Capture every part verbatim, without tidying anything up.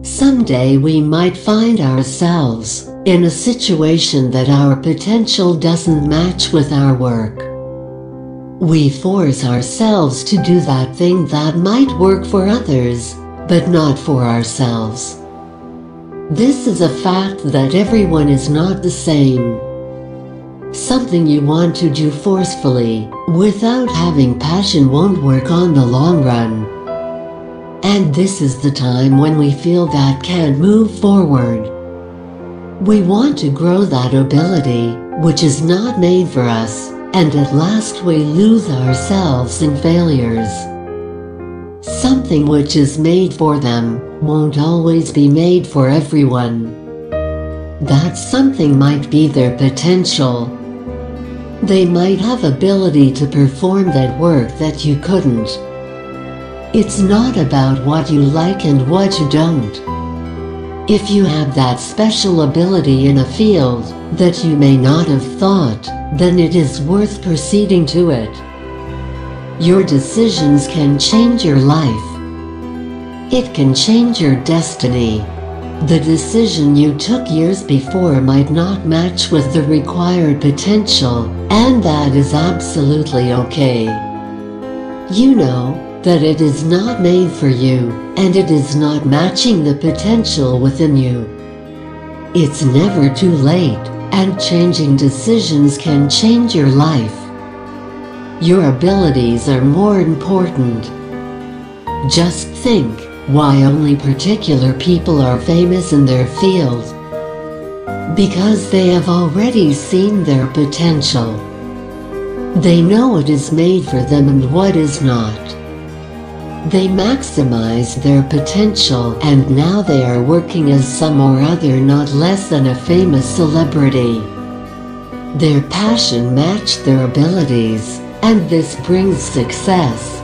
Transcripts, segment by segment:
Someday we might find ourselves in a situation that our potential doesn't match with our work. We force ourselves to do that thing that might work for others, but not for ourselves. This is a fact that everyone is not the same. Something you want to do forcefully, without having passion, won't work on the long run. And this is the time when we feel that can't move forward. We want to grow that ability, which is not made for us, and at last we lose ourselves in failures. Something which is made for them won't always be made for everyone. That something might be their potential. They might have ability to perform that work that you couldn't. It's not about what you like and what you don't. If you have that special ability in a field that you may not have thought, then it is worth proceeding to it. Your decisions can change your life. It can change your destiny. The decision you took years before might not match with the required potential, and that is absolutely okay. You know that it is not made for you, and it is not matching the potential within you. It's never too late, and changing decisions can change your life. Your abilities are more important. Just think why only particular people are famous in their field. Because they have already seen their potential. They know what is made for them and what is not. They maximize their potential, and now they are working as some or other not less than a famous celebrity. Their passion matched their abilities, and this brings success.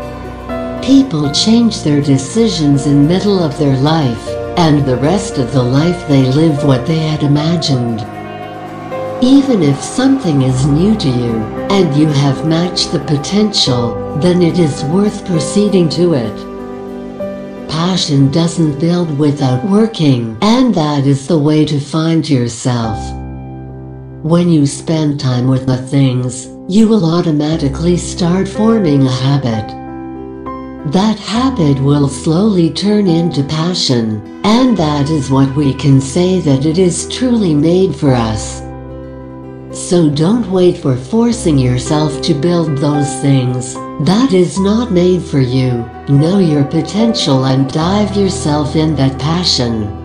People change their decisions in the middle of their life, and the rest of the life they live what they had imagined. Even if something is new to you, and you have matched the potential, then it is worth proceeding to it. Passion doesn't build without working, and that is the way to find yourself. When you spend time with the things, you will automatically start forming a habit. That habit will slowly turn into passion, and that is what we can say that it is truly made for us. So don't wait for forcing yourself to build those things that is not made for you. Know your potential and dive yourself in that passion.